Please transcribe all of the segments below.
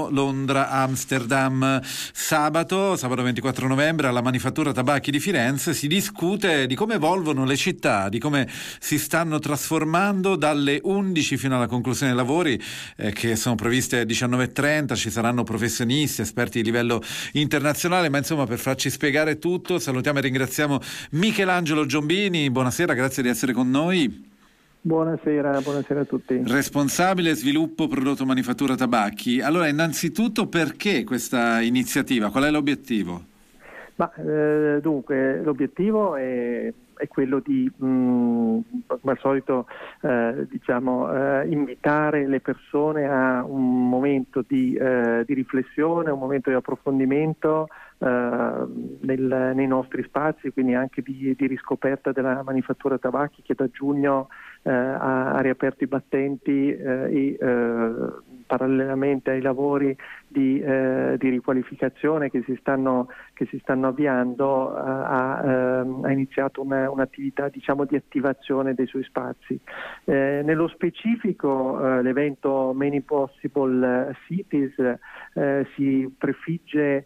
Milano, Londra, Amsterdam. Sabato 24 novembre alla Manifattura Tabacchi di Firenze si discute di come evolvono le città, di come si stanno trasformando dalle 11 fino alla conclusione dei lavori che sono previste alle 19:30. Ci saranno professionisti, esperti di livello internazionale, ma insomma, per farci spiegare tutto salutiamo e ringraziamo Michelangelo Giombini. Buonasera, grazie di essere con noi. Buonasera a tutti. Responsabile sviluppo prodotto manifattura tabacchi. Allora, innanzitutto, perché questa iniziativa? Qual è l'obiettivo? Dunque, l'obiettivo è quello di, come al solito, invitare le persone a un momento di riflessione, un momento di approfondimento nei nostri spazi, quindi anche di riscoperta della manifattura tabacchi, che da giugno ha riaperto i battenti e parallelamente ai lavori di riqualificazione che si stanno avviando ha iniziato un'attività di attivazione dei suoi spazi. Nello specifico l'evento Many Possible Cities si prefigge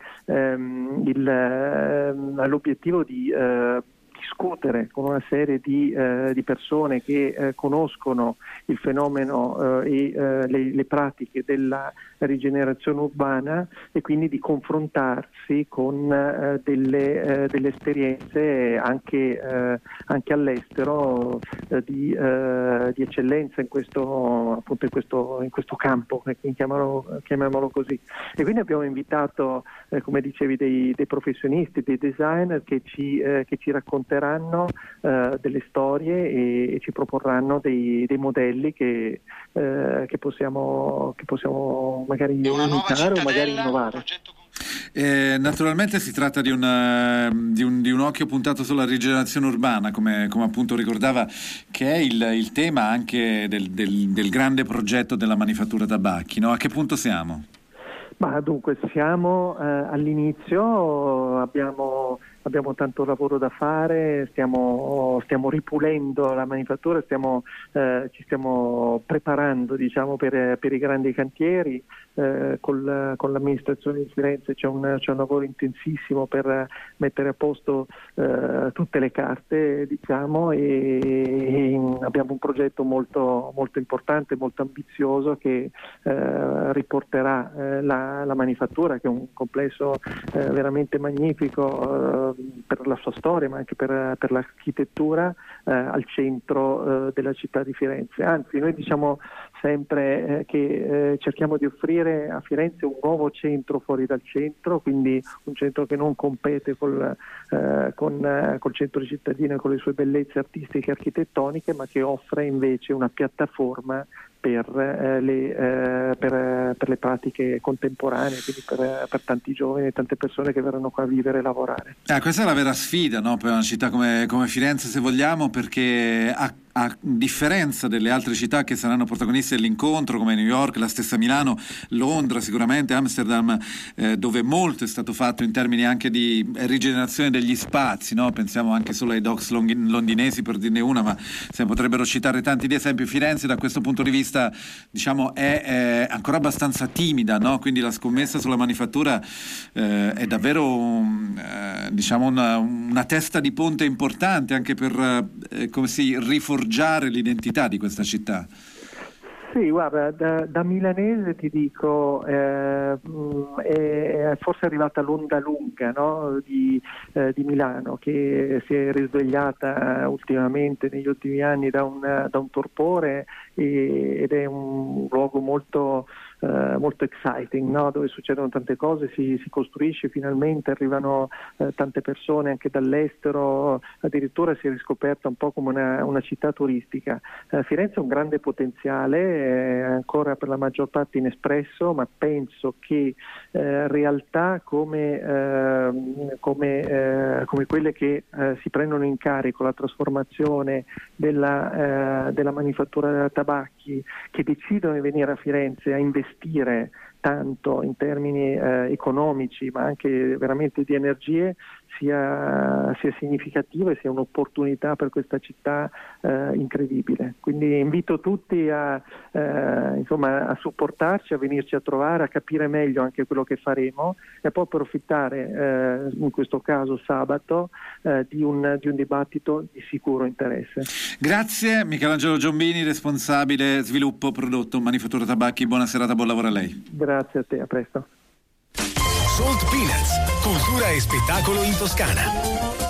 l'obiettivo di discutere con una serie di persone che conoscono il fenomeno e le pratiche della rigenerazione urbana, e quindi di confrontarsi con delle esperienze anche all'estero di eccellenza in questo campo, chiamiamolo così. E quindi abbiamo invitato, come dicevi, dei professionisti, dei designer che ci racconteranno delle storie e ci proporranno dei modelli che possiamo magari imitare o magari innovare. Naturalmente si tratta di un occhio puntato sulla rigenerazione urbana, come appunto ricordava, che è il tema anche del grande progetto della Manifattura Tabacchi, no? A che punto siamo? Dunque, siamo all'inizio, abbiamo tanto lavoro da fare, stiamo ripulendo la manifattura, ci stiamo preparando, per i grandi cantieri. Con l'amministrazione di Firenze c'è un lavoro intensissimo per mettere a posto tutte le carte, e abbiamo un progetto molto, molto importante, molto ambizioso, che riporterà la manifattura, che è un complesso veramente magnifico per la sua storia, ma anche per l'architettura, al centro della città di Firenze. Anzi, noi diciamo sempre che cerchiamo di offrire a Firenze un nuovo centro fuori dal centro, quindi un centro che non compete col centro cittadino e con le sue bellezze artistiche e architettoniche, ma che offre invece una piattaforma per le pratiche contemporanee, quindi per tanti giovani e tante persone che verranno qua a vivere e lavorare. Questa è la vera sfida, no? Per una città come Firenze, se vogliamo, perché a differenza delle altre città che saranno protagoniste dell'incontro, come New York, la stessa Milano, Londra, sicuramente Amsterdam, dove molto è stato fatto in termini anche di rigenerazione degli spazi, no? Pensiamo anche solo ai docks londinesi, per dirne una, ma se potrebbero citare tanti di esempi. Firenze da questo punto di vista, è ancora abbastanza timida, no? Quindi la scommessa sulla manifattura è davvero una testa di ponte importante anche per riforgiare l'identità di questa città. Sì, guarda, da milanese ti dico, è forse arrivata l'onda lunga, no? di Milano, che si è risvegliata ultimamente, negli ultimi anni, da un torpore, ed è un luogo molto exciting, no? Dove succedono tante cose, si costruisce finalmente, arrivano tante persone anche dall'estero, addirittura si è riscoperta un po' come una città turistica. Firenze ha un grande potenziale, ancora per la maggior parte inespresso, ma penso che realtà come quelle che si prendono in carico la trasformazione della manifattura tabacchi, che decidono di venire a Firenze a investire tanto in termini economici, ma anche veramente di energie, sia significativo e sia un'opportunità per questa città incredibile. Quindi invito tutti a supportarci, a venirci a trovare, a capire meglio anche quello che faremo e poi approfittare, in questo caso sabato, di un dibattito di sicuro interesse. Grazie Michelangelo Giombini, responsabile sviluppo prodotto Manifattura Tabacchi. Buona serata, buon lavoro a lei. Grazie a te, a presto. Salt Peanuts, cultura e spettacolo in Toscana.